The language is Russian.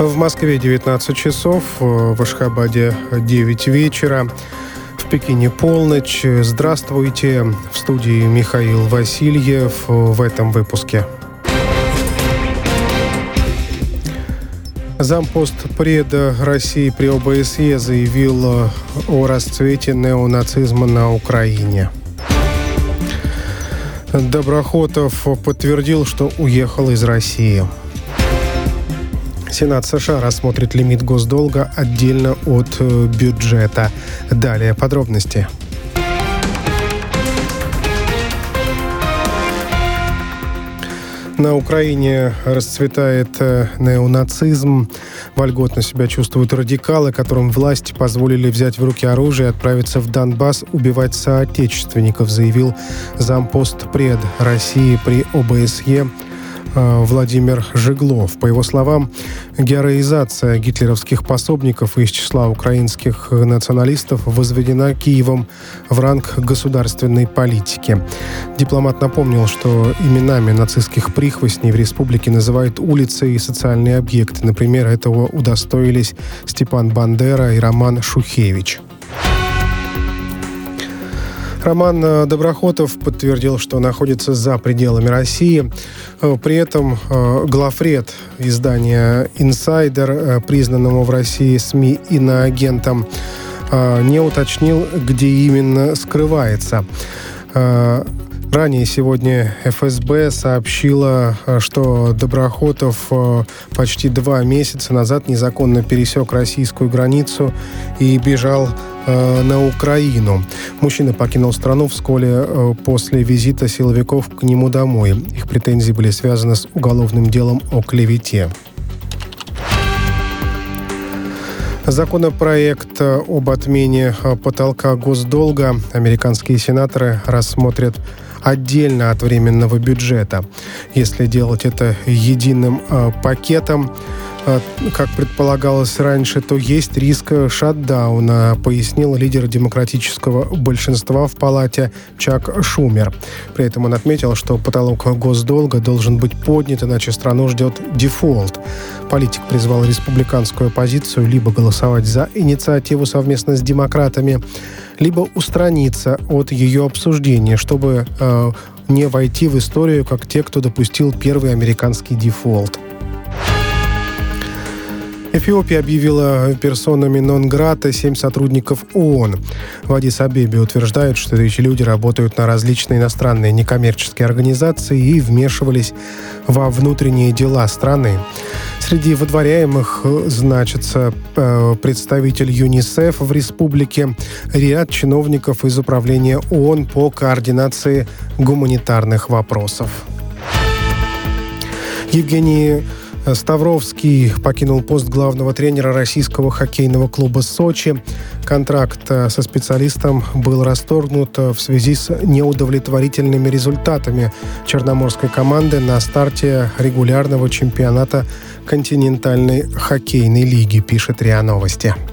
В Москве 19 часов, в Ашхабаде 9 вечера, в Пекине полночь. Здравствуйте, в студии Михаил Васильев в этом выпуске. Зампостпреда России при ОБСЕ заявил о расцвете неонацизма на Украине. Доброхотов подтвердил, что уехал из России. Сенат США рассмотрит лимит госдолга отдельно от бюджета. Далее подробности. На Украине расцветает неонацизм. Вольготно себя чувствуют радикалы, которым власти позволили взять в руки оружие и отправиться в Донбасс убивать соотечественников, заявил зампостпред России при ОБСЕ Владимир Жиглов. По его словам, героизация гитлеровских пособников из числа украинских националистов возведена Киевом в ранг государственной политики. Дипломат напомнил, что именами нацистских прихвостней в республике называют улицы и социальные объекты. Например, этого удостоились Степан Бандера и Роман Шухевич. Роман Доброхотов подтвердил, что находится за пределами России. При этом главред издания «Инсайдер», признанному в России СМИ иноагентом, не уточнил, где именно скрывается. Ранее сегодня ФСБ сообщила, что Доброхотов почти 2 месяца назад незаконно пересек российскую границу и бежал на Украину. Мужчина покинул страну вскоре после визита силовиков к нему домой. Их претензии были связаны с уголовным делом о клевете. Законопроект об отмене потолка госдолга американские сенаторы рассмотрят отдельно от временного бюджета. Если делать это единым пакетом, как предполагалось раньше, то есть риск шатдауна, пояснил лидер демократического большинства в палате Чак Шумер. При этом он отметил, что потолок госдолга должен быть поднят, иначе страну ждет дефолт. Политик призвал республиканскую оппозицию либо голосовать за инициативу совместно с демократами, либо устраниться от ее обсуждения, чтобы не войти в историю как те, кто допустил первый американский дефолт. Эфиопия объявила персонами нон-грата 7 сотрудников ООН. В Аддис-Абебе утверждают, что эти люди работают на различные иностранные некоммерческие организации и вмешивались во внутренние дела страны. Среди выдворяемых значится представитель ЮНИСЕФ в республике, ряд чиновников из управления ООН по координации гуманитарных вопросов. Евгений Ставровский покинул пост главного тренера российского хоккейного клуба «Сочи». Контракт со специалистом был расторгнут в связи с неудовлетворительными результатами черноморской команды на старте регулярного чемпионата континентальной хоккейной лиги, пишет РИА Новости.